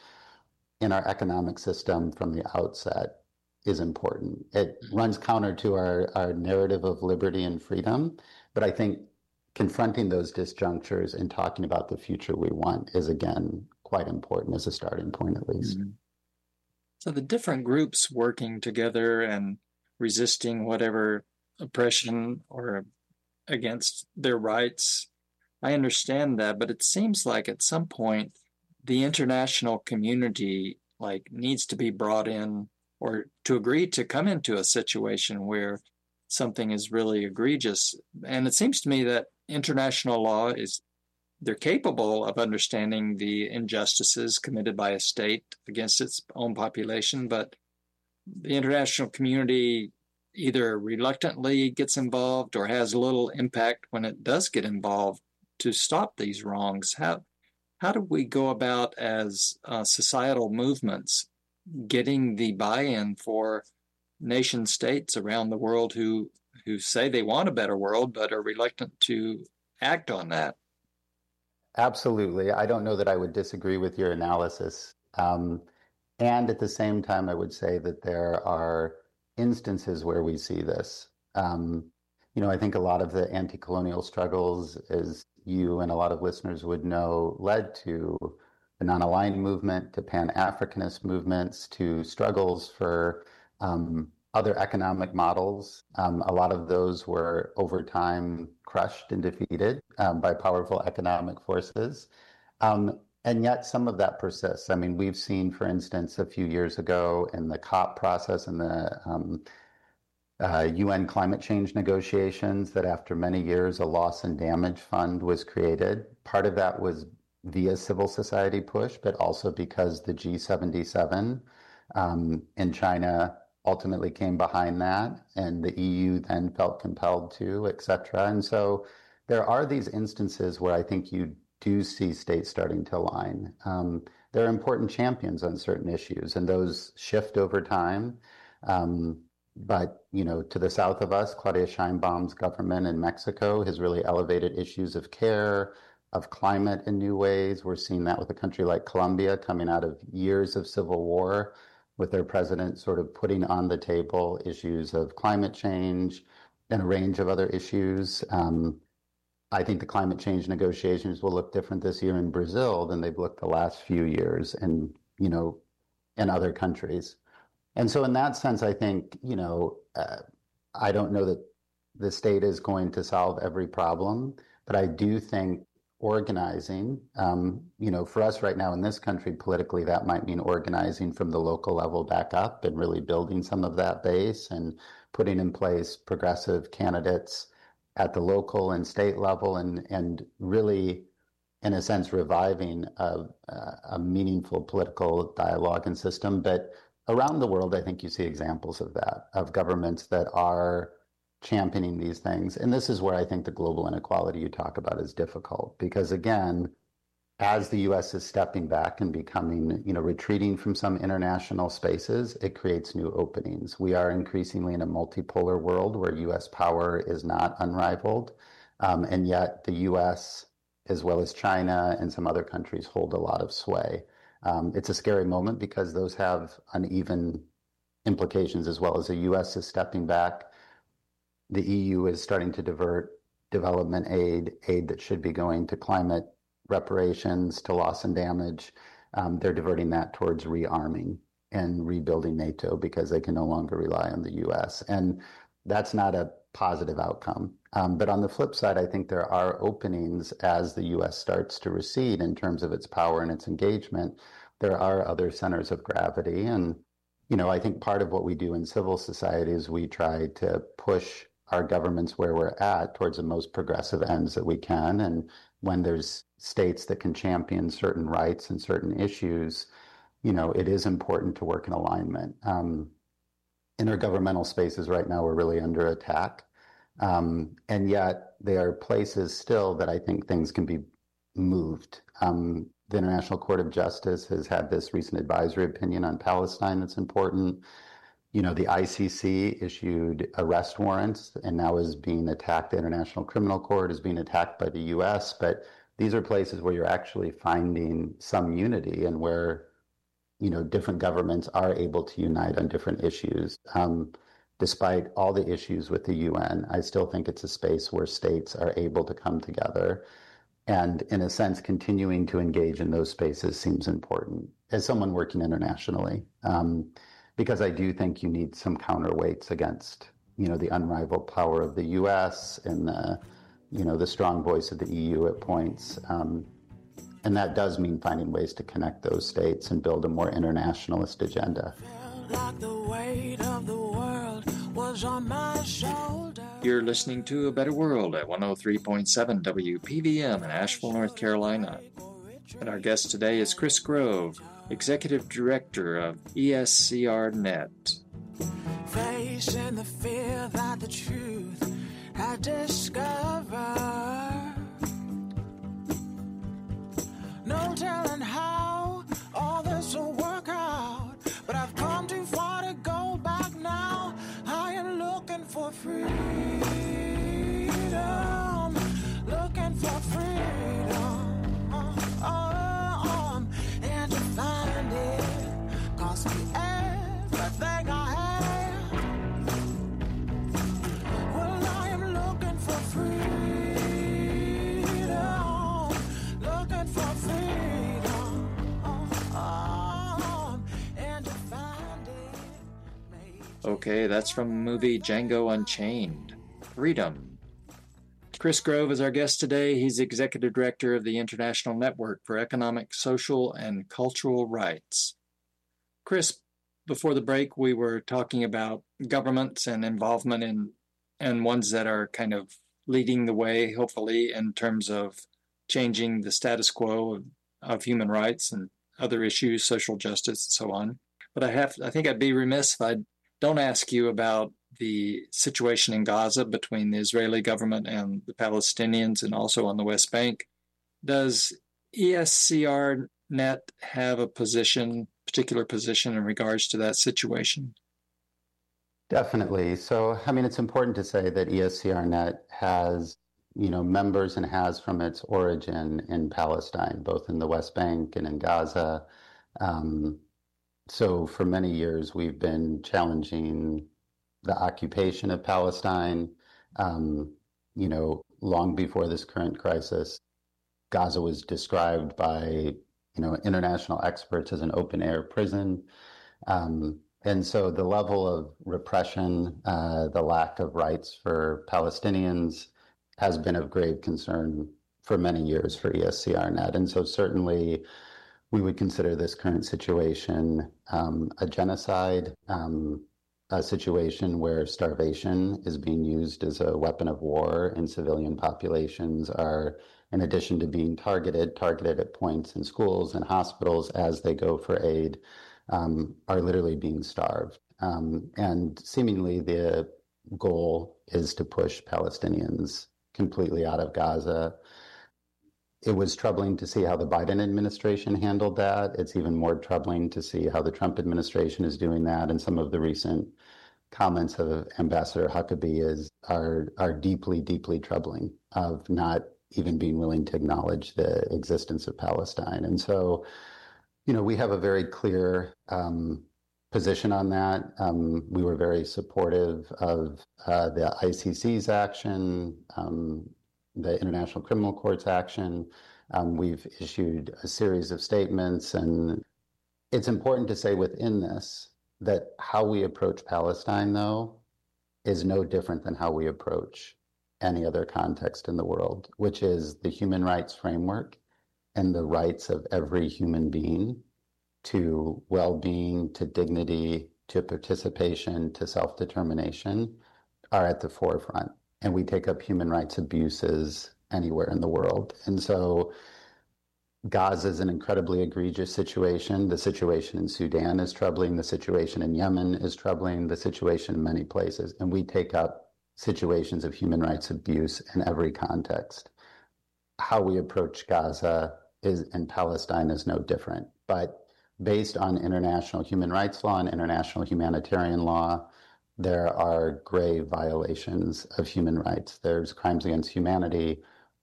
in our economic system from the outset is important. It runs counter to our, our narrative of liberty and freedom, but I think confronting those disjunctures and talking about the future we want is, again, quite important as a starting point, at least. Mm-hmm. So the different groups working together and resisting whatever oppression or against their rights, I understand that, but it seems like at some point the international community like needs to be brought in or to agree to come into a situation where something is really egregious. And it seems to me that international law is, they're capable of understanding the injustices committed by a state against its own population, but the international community either reluctantly gets involved or has little impact when it does get involved to stop these wrongs. How how do we go about as uh, societal movements getting the buy-in for nation states around the world who who say they want a better world but are reluctant to act on that? Absolutely. I don't know that I would disagree with your analysis. Um, and at the same time, I would say that there are instances where we see this. Um, you know, I think a lot of the anti-colonial struggles, as you and a lot of listeners would know, led to the non-aligned movement, to Pan-Africanist movements, to struggles for um, other economic models. Um, a lot of those were over time crushed and defeated um, by powerful economic forces. Um, and yet some of that persists. I mean, we've seen, for instance, a few years ago in the COP process and the um, uh, U N climate change negotiations that after many years, a loss and damage fund was created. Part of that was via civil society push, but also because the G seventy-seven um, in China ultimately came behind that, and the E U then felt compelled to, et cetera. And so there are these instances where I think you do see states starting to align. Um, there are important champions on certain issues, and those shift over time. Um, but, you know, to the south of us, Claudia Sheinbaum's government in Mexico has really elevated issues of care, of climate in new ways. We're seeing that with a country like Colombia coming out of years of civil war, with their president sort of putting on the table issues of climate change and a range of other issues. Um, I think the climate change negotiations will look different this year in Brazil than they've looked the last few years, and, you know, in other countries. And so in that sense, I think, you know, uh, I don't know that the state is going to solve every problem, but I do think organizing, um, you know, for us right now in this country, politically, that might mean organizing from the local level back up and really building some of that base and putting in place progressive candidates at the local and state level, and, and really, in a sense, reviving a, a meaningful political dialogue and system. But around the world, I think you see examples of that, of governments that are championing these things. And this is where I think the global inequality you talk about is difficult, because again, as the U S is stepping back and becoming, you know, retreating from some international spaces, it creates new openings. We are increasingly in a multipolar world where U S power is not unrivaled, um, and yet the U S, as well as China and some other countries, hold a lot of sway. Um, it's a scary moment because those have uneven implications as well. As the U S is stepping back, the E U is starting to divert development aid, aid that should be going to climate reparations, to loss and damage. Um, they're diverting that towards rearming and rebuilding NATO because they can no longer rely on the U S. And that's not a positive outcome. Um, but on the flip side, I think there are openings as the U S starts to recede in terms of its power and its engagement. There are other centers of gravity. And, you know, I think part of what we do in civil society is we try to push our governments where we're at towards the most progressive ends that we can. And when there's states that can champion certain rights and certain issues, you know, it is important to work in alignment. Um, intergovernmental spaces right now are really under attack. Um, and yet there are places still that I think things can be moved. Um, the International Court of Justice has had this recent advisory opinion on Palestine that's important. You know, the I C C issued arrest warrants and now is being attacked. The International Criminal Court is being attacked by the U S, but these are places where you're actually finding some unity and where, you know, different governments are able to unite on different issues. Um, despite all the issues with the U N, I still think it's a space where states are able to come together. And in a sense, continuing to engage in those spaces seems important as someone working internationally. Um, because I do think you need some counterweights against, you know, the unrivaled power of the U S and the, you know, the strong voice of the E U at points. Um, and that does mean finding ways to connect those states and build a more internationalist agenda. Like the weight of the world was on my shoulder. You're listening to A Better World at one oh three point seven W P V M in Asheville, North Carolina. And our guest today is Chris Grove, Executive Director of E S C R Net. Facing the fear that the truth I discovered. No telling how all this will work out, but I've come too far to go back now. I am looking for freedom, looking for freedom, uh, uh, and to find it cost me everything I have. Well, I am looking for freedom, looking for freedom, uh, and to find it. Okay, that's from the movie Django Unchained. Freedom. Chris Grove is our guest today. He's Executive Director of the International Network for Economic, Social, and Cultural Rights. Chris, before the break, we were talking about governments and involvement in, and ones that are kind of leading the way, hopefully, in terms of changing the status quo of, of human rights and other issues, social justice, and so on. But I have, I think I'd be remiss if I don't ask you about the situation in Gaza between the Israeli government and the Palestinians, and also on the West Bank. Does E S C R Net have a position, particular position in regards to that situation? Definitely. So, I mean, it's important to say that E S C R Net has, you know, members and has from its origin in Palestine, both in the West Bank and in Gaza. Um, so, for many years, we've been challenging the occupation of Palestine. Um, you know, long before this current crisis, Gaza was described by, you know, international experts as an open-air prison. Um, And so the level of repression, uh, the lack of rights for Palestinians has been of grave concern for many years for E S C R Net. And so certainly we would consider this current situation um, a genocide, um, a situation where starvation is being used as a weapon of war and civilian populations are, in addition to being targeted, targeted at points in schools and hospitals as they go for aid, Um, are literally being starved. Um, and seemingly the goal is to push Palestinians completely out of Gaza. It was troubling to see how the Biden administration handled that. It's even more troubling to see how the Trump administration is doing that. And some of the recent comments of Ambassador Huckabee is are are deeply, deeply troubling, of not even being willing to acknowledge the existence of Palestine. And so, you know, we have a very clear um, position on that. Um, we were very supportive of uh, the I C C's action, um, the International Criminal Court's action. Um, we've issued a series of statements, and it's important to say within this that how we approach Palestine, though, is no different than how we approach any other context in the world, which is the human rights framework and the rights of every human being to well-being, to dignity, to participation, to self-determination are at the forefront. And we take up human rights abuses anywhere in the world. And so Gaza is an incredibly egregious situation. The situation in Sudan is troubling. The situation in Yemen is troubling. The situation in many places. And we take up situations of human rights abuse in every context. How we approach Gaza is in Palestine is no different. But based on international human rights law and international humanitarian law, there are grave violations of human rights. There's crimes against humanity,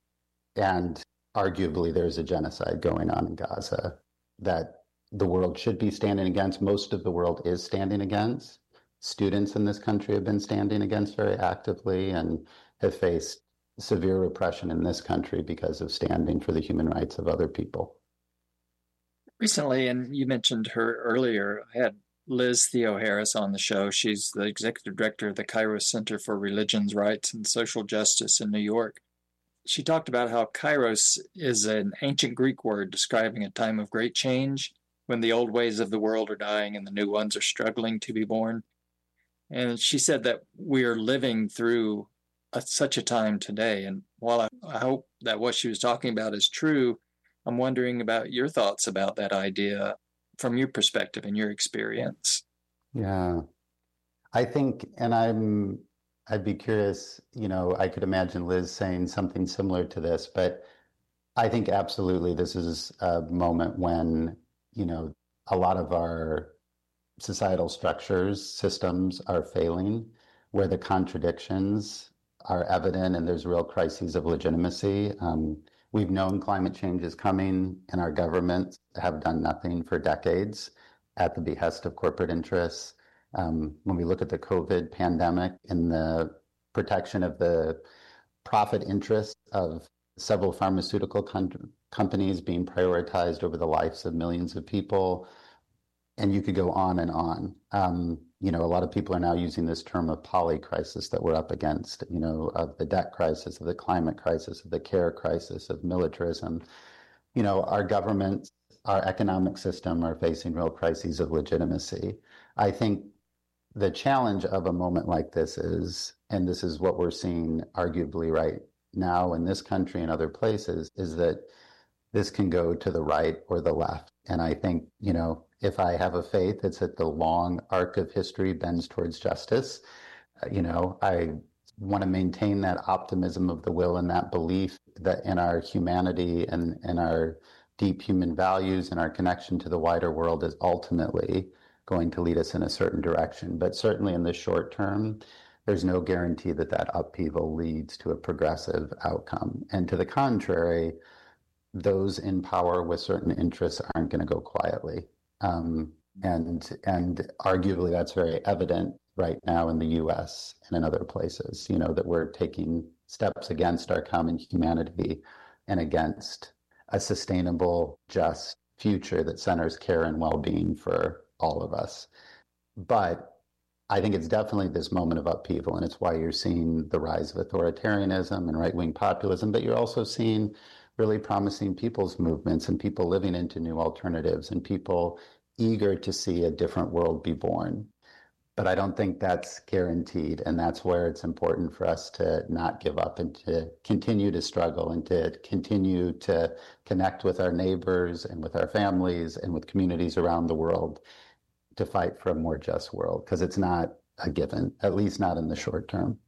and arguably there's a genocide going on in Gaza that the world should be standing against. Most of the world is standing against. Students in this country have been standing against very actively and have faced severe repression in this country because of standing for the human rights of other people. Recently, and you mentioned her earlier, I had Liz Theoharis on the show. She's the executive director of the Kairos Center for Religions, Rights, and Social Justice in New York. She talked about how Kairos is an ancient Greek word describing a time of great change when the old ways of the world are dying and the new ones are struggling to be born. And she said that we are living through a, such a time today. And while I, I hope that what she was talking about is true, I'm wondering about your thoughts about that idea from your perspective and your experience. Yeah, I think, and I'm, I'd be curious, you know, I could imagine Liz saying something similar to this, but I think absolutely this is a moment when, you know, a lot of our societal structures, systems are failing, where the contradictions are evident and there's real crises of legitimacy. Um, We've known climate change is coming, and our governments have done nothing for decades at the behest of corporate interests. Um, when we look at the COVID pandemic and the protection of the profit interests of several pharmaceutical com- companies being prioritized over the lives of millions of people, and you could go on and on. Um, you know, a lot of people are now using this term of polycrisis that we're up against, you know, of the debt crisis, of the climate crisis, of the care crisis, of militarism. You know, our government, our economic system are facing real crises of legitimacy. I think the challenge of a moment like this is, and this is what we're seeing arguably right now in this country and other places, is that this can go to the right or the left. And I think, you know, if I have a faith, it's that the long arc of history bends towards justice. Uh, you know, I want to maintain that optimism of the will and that belief that in our humanity and in our deep human values and our connection to the wider world is ultimately going to lead us in a certain direction. But certainly in the short term, there's no guarantee that that upheaval leads to a progressive outcome. And to the contrary, those in power with certain interests aren't going to go quietly. Um, and and arguably that's very evident right now in the U S and in other places, you know, that we're taking steps against our common humanity and against a sustainable, just future that centers care and well-being for all of us. But I think it's definitely this moment of upheaval, and it's why you're seeing the rise of authoritarianism and right-wing populism, but you're also seeing really promising people's movements and people living into new alternatives and people eager to see a different world be born. But I don't think that's guaranteed, and that's where it's important for us to not give up and to continue to struggle and to continue to connect with our neighbors and with our families and with communities around the world to fight for a more just world, because it's not a given, at least not in the short term.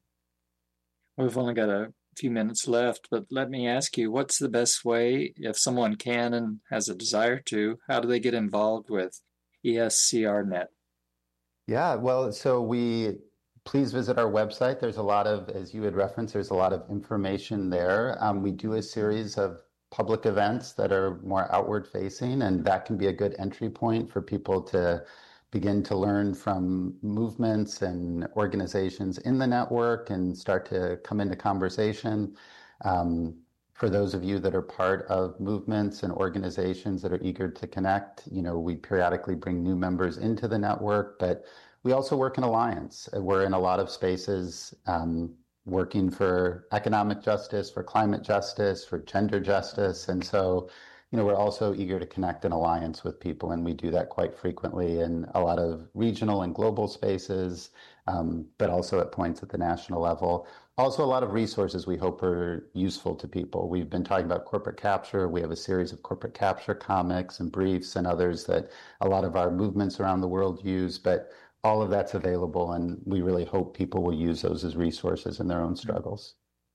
We've only got a few minutes left, but let me ask you, what's the best way, if someone can and has a desire to, how do they get involved with E S C R net? Yeah, well, so we, please visit our website. There's a lot of, as you had referenced, there's a lot of information there. Um, we do a series of public events that are more outward facing, and that can be a good entry point for people to begin to learn from movements and organizations in the network and start to come into conversation. Um, for those of you that are part of movements and organizations that are eager to connect, you know, we periodically bring new members into the network, but we also work in alliance. We're in a lot of spaces um, working for economic justice, for climate justice, for gender justice. And so, you know, we're also eager to connect in alliance with people, and we do that quite frequently in a lot of regional and global spaces, um, but also at points at the national level. Also, a lot of resources we hope are useful to people. We've been talking about corporate capture. We have a series of corporate capture comics and briefs and others that a lot of our movements around the world use, but all of that's available, and we really hope people will use those as resources in their own struggles.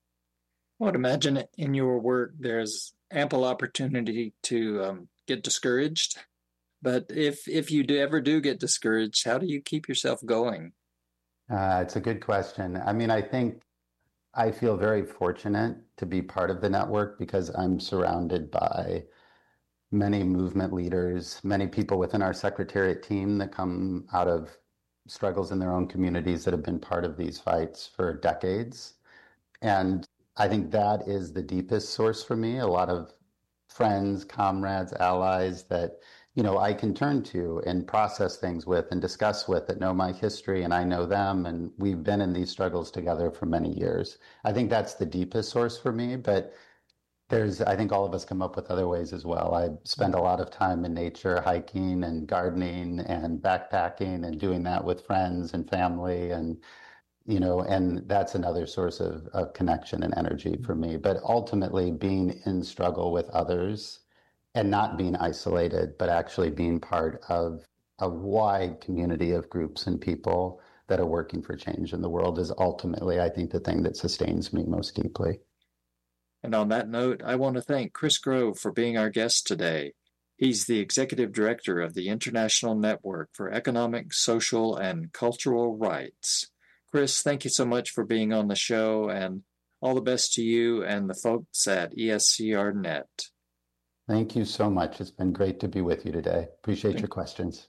I would imagine in your work there's ample opportunity to um, get discouraged, but if if you do ever do get discouraged, how do you keep yourself going? Uh, it's a good question. I mean, I think I feel very fortunate to be part of the network because I'm surrounded by many movement leaders, many people within our secretariat team that come out of struggles in their own communities that have been part of these fights for decades. And I think that is the deepest source for me. A lot of friends, comrades, allies that, you know, I can turn to and process things with and discuss with that know my history and I know them. And we've been in these struggles together for many years. I think that's the deepest source for me, but there's, I think all of us come up with other ways as well. I spend a lot of time in nature, hiking and gardening and backpacking and doing that with friends and family, and you know, and that's another source of, of connection and energy for me. But ultimately being in struggle with others and not being isolated, but actually being part of a wide community of groups and people that are working for change in the world is ultimately, I think, the thing that sustains me most deeply. And on that note, I want to thank Chris Grove for being our guest today. He's the Executive Director of the International Network for Economic, Social, and Cultural Rights. Chris, thank you so much for being on the show, and all the best to you and the folks at E S C R net. Thank you so much. It's been great to be with you today. Appreciate thank your questions.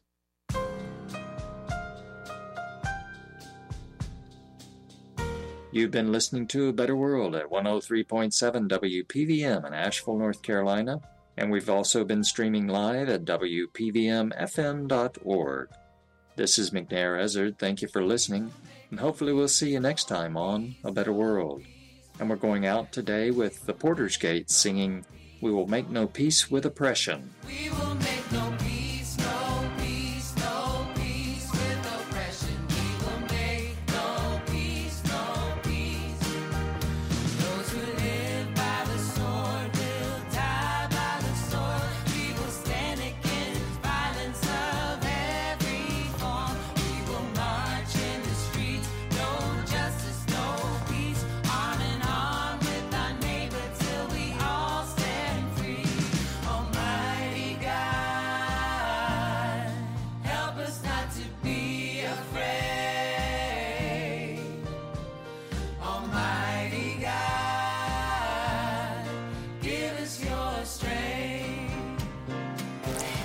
You've been listening to A Better World at one oh three point seven W P V M in Asheville, North Carolina, and we've also been streaming live at W P V M F M dot org. This is McNair Ezzard. Thank you for listening, and hopefully we'll see you next time on A Better World. And we're going out today with the Porter's Gate singing, "We Will Make No Peace with Oppression." We will make no